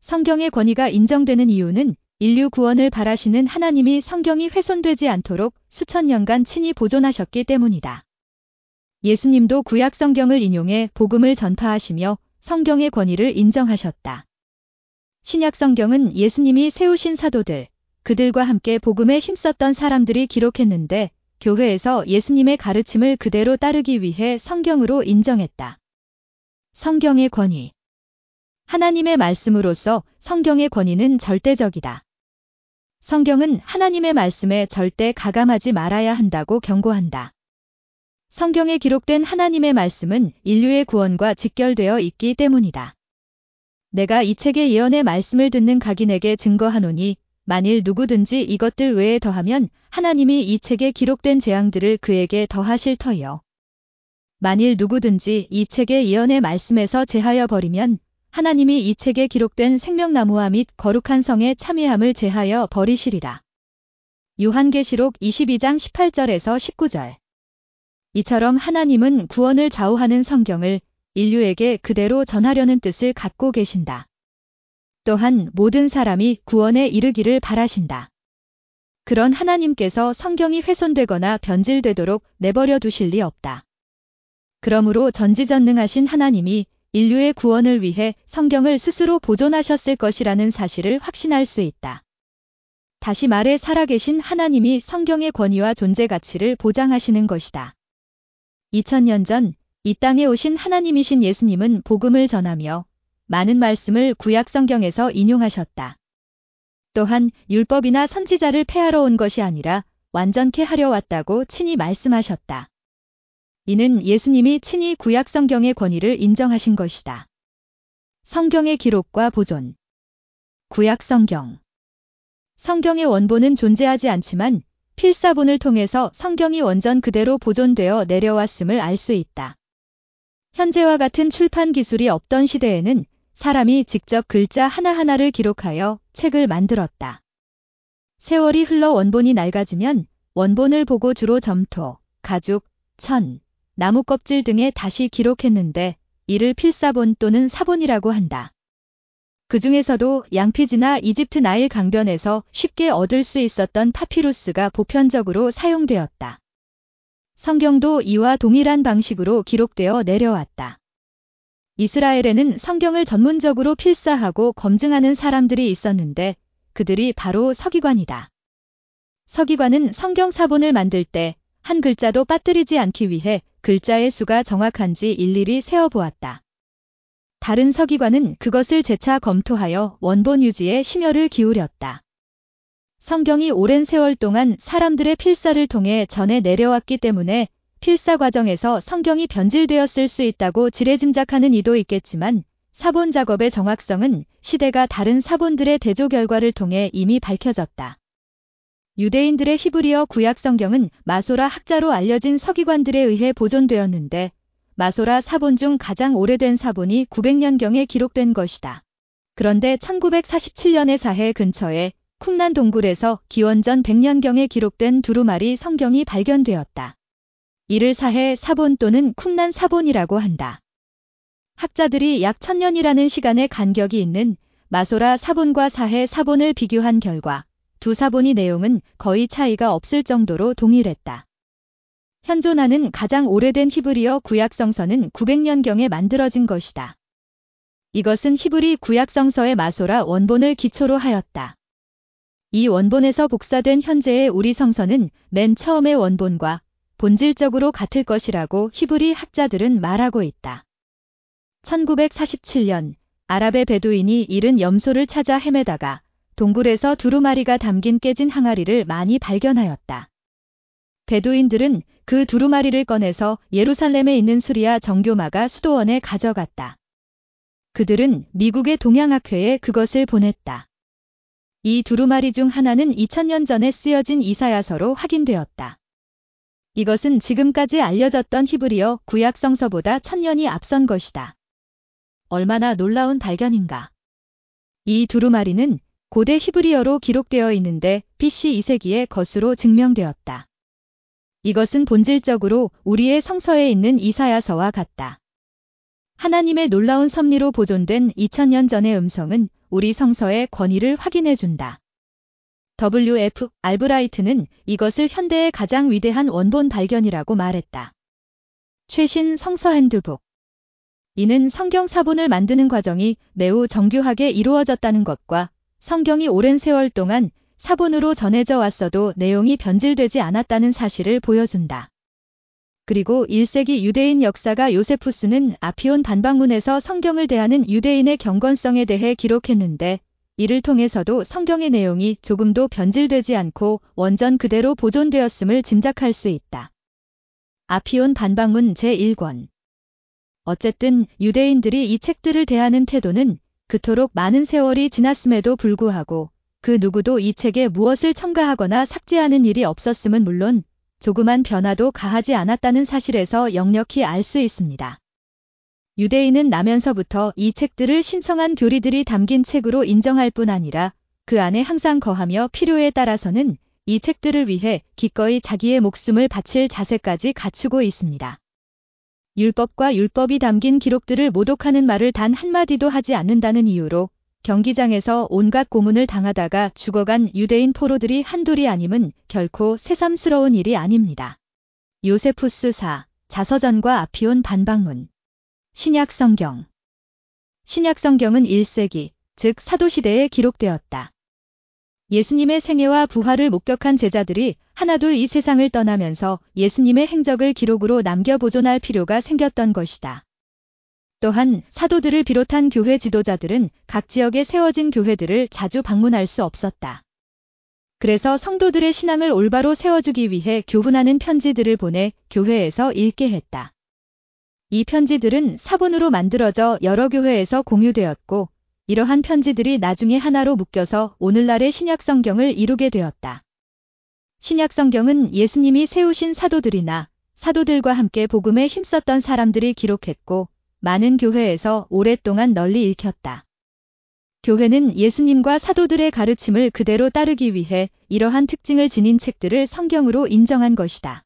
성경의 권위가 인정되는 이유는 인류 구원을 바라시는 하나님이 성경이 훼손되지 않도록 수천 년간 친히 보존하셨기 때문이다. 예수님도 구약 성경을 인용해 복음을 전파하시며 성경의 권위를 인정하셨다. 신약 성경은 예수님이 세우신 사도들, 그들과 함께 복음에 힘썼던 사람들이 기록했는데 교회에서 예수님의 가르침을 그대로 따르기 위해 성경으로 인정했다. 성경의 권위. 하나님의 말씀으로서 성경의 권위는 절대적이다. 성경은 하나님의 말씀에 절대 가감하지 말아야 한다고 경고한다. 성경에 기록된 하나님의 말씀은 인류의 구원과 직결되어 있기 때문이다. 내가 이 책의 예언의 말씀을 듣는 각인에게 증거하노니 만일 누구든지 이것들 외에 더하면 하나님이 이 책에 기록된 재앙들을 그에게 더하실 터이요. 만일 누구든지 이 책의 예언의 말씀에서 제하여 버리면 하나님이 이 책에 기록된 생명나무와 및 거룩한 성의 참회함을 제하여 버리시리라. 요한계시록 22장 18절에서 19절. 이처럼 하나님은 구원을 좌우하는 성경을 인류에게 그대로 전하려는 뜻을 갖고 계신다. 또한 모든 사람이 구원에 이르기를 바라신다. 그런 하나님께서 성경이 훼손되거나 변질되도록 내버려 두실 리 없다. 그러므로 전지전능하신 하나님이 인류의 구원을 위해 성경을 스스로 보존하셨을 것이라는 사실을 확신할 수 있다. 다시 말해 살아계신 하나님이 성경의 권위와 존재 가치를 보장하시는 것이다. 2000년 전 이 땅에 오신 하나님이신 예수님은 복음을 전하며 많은 말씀을 구약 성경에서 인용하셨다. 또한 율법이나 선지자를 폐하러 온 것이 아니라 완전케 하려 왔다고 친히 말씀하셨다. 이는 예수님이 친히 구약 성경의 권위를 인정하신 것이다. 성경의 기록과 보존. 구약 성경. 성경의 원본은 존재하지 않지만 필사본을 통해서 성경이 원전 그대로 보존되어 내려왔음을 알 수 있다. 현재와 같은 출판 기술이 없던 시대에는 사람이 직접 글자 하나하나를 기록하여 책을 만들었다. 세월이 흘러 원본이 낡아지면 원본을 보고 주로 점토, 가죽, 천, 나무 껍질 등에 다시 기록했는데 이를 필사본 또는 사본이라고 한다. 그 중에서도 양피지나 이집트 나일 강변에서 쉽게 얻을 수 있었던 파피루스가 보편적으로 사용되었다. 성경도 이와 동일한 방식으로 기록되어 내려왔다. 이스라엘에는 성경을 전문적으로 필사하고 검증하는 사람들이 있었는데 그들이 바로 서기관이다. 서기관은 성경 사본을 만들 때 한 글자도 빠뜨리지 않기 위해 글자의 수가 정확한지 일일이 세어보았다. 다른 서기관은 그것을 재차 검토하여 원본 유지에 심혈을 기울였다. 성경이 오랜 세월 동안 사람들의 필사를 통해 전해 내려왔기 때문에 필사 과정에서 성경이 변질되었을 수 있다고 지레짐작하는 이도 있겠지만 사본 작업의 정확성은 시대가 다른 사본들의 대조 결과를 통해 이미 밝혀졌다. 유대인들의 히브리어 구약 성경은 마소라 학자로 알려진 서기관들에 의해 보존되었는데 마소라 사본 중 가장 오래된 사본이 900년경에 기록된 것이다. 그런데 1947년의 사해 근처에 쿰란 동굴에서 기원전 100년경에 기록된 두루마리 성경이 발견되었다. 이를 사해 사본 또는 쿰란 사본이라고 한다. 학자들이 약 1000년이라는 시간의 간격이 있는 마소라 사본과 사해 사본을 비교한 결과 두 사본의 내용은 거의 차이가 없을 정도로 동일했다. 현존하는 가장 오래된 히브리어 구약성서는 900년경에 만들어진 것이다. 이것은 히브리 구약성서의 마소라 원본을 기초로 하였다. 이 원본에서 복사된 현재의 우리 성서는 맨 처음의 원본과 본질적으로 같을 것이라고 히브리 학자들은 말하고 있다. 1947년 아랍의 베두인이 잃은 염소를 찾아 헤매다가 동굴에서 두루마리가 담긴 깨진 항아리를 많이 발견하였다. 베두인들은 그 두루마리를 꺼내서 예루살렘에 있는 수리아 정교마가 수도원에 가져갔다. 그들은 미국의 동양학회에 그것을 보냈다. 이 두루마리 중 하나는 2000년 전에 쓰여진 이사야서로 확인되었다. 이것은 지금까지 알려졌던 히브리어 구약성서보다 1000년이 앞선 것이다. 얼마나 놀라운 발견인가. 이 두루마리는 고대 히브리어로 기록되어 있는데 BC 2세기에 것으로 증명되었다. 이것은 본질적으로 우리의 성서에 있는 이사야서와 같다. 하나님의 놀라운 섭리로 보존된 2000년 전의 음성은 우리 성서의 권위를 확인해준다. W.F. 알브라이트는 이것을 현대의 가장 위대한 원본 발견이라고 말했다. 최신 성서 핸드북. 이는 성경 사본을 만드는 과정이 매우 정교하게 이루어졌다는 것과 성경이 오랜 세월 동안 사본으로 전해져 왔어도 내용이 변질되지 않았다는 사실을 보여준다. 그리고 1세기 유대인 역사가 요세푸스는 아피온 반박문에서 성경을 대하는 유대인의 경건성에 대해 기록했는데 이를 통해서도 성경의 내용이 조금도 변질되지 않고 원전 그대로 보존되었음을 짐작할 수 있다. 아피온 반박문 제1권. 어쨌든 유대인들이 이 책들을 대하는 태도는 그토록 많은 세월이 지났음에도 불구하고 그 누구도 이 책에 무엇을 첨가하거나 삭제하는 일이 없었음은 물론 조그만 변화도 가하지 않았다는 사실에서 역력히 알 수 있습니다. 유대인은 나면서부터 이 책들을 신성한 교리들이 담긴 책으로 인정할 뿐 아니라 그 안에 항상 거하며 필요에 따라서는 이 책들을 위해 기꺼이 자기의 목숨을 바칠 자세까지 갖추고 있습니다. 율법과 율법이 담긴 기록들을 모독하는 말을 단 한마디도 하지 않는다는 이유로 경기장에서 온갖 고문을 당하다가 죽어간 유대인 포로들이 한둘이 아님은 결코 새삼스러운 일이 아닙니다. 요세푸스 4. 자서전과 아피온 반박문. 신약성경. 신약성경은 1세기, 즉 사도시대에 기록되었다. 예수님의 생애와 부활을 목격한 제자들이 하나둘 이 세상을 떠나면서 예수님의 행적을 기록으로 남겨 보존할 필요가 생겼던 것이다. 또한 사도들을 비롯한 교회 지도자들은 각 지역에 세워진 교회들을 자주 방문할 수 없었다. 그래서 성도들의 신앙을 올바로 세워주기 위해 교훈하는 편지들을 보내 교회에서 읽게 했다. 이 편지들은 사본으로 만들어져 여러 교회에서 공유되었고 이러한 편지들이 나중에 하나로 묶여서 오늘날의 신약성경을 이루게 되었다. 신약성경은 예수님이 세우신 사도들이나 사도들과 함께 복음에 힘썼던 사람들이 기록했고 많은 교회에서 오랫동안 널리 읽혔다. 교회는 예수님과 사도들의 가르침을 그대로 따르기 위해 이러한 특징을 지닌 책들을 성경으로 인정한 것이다.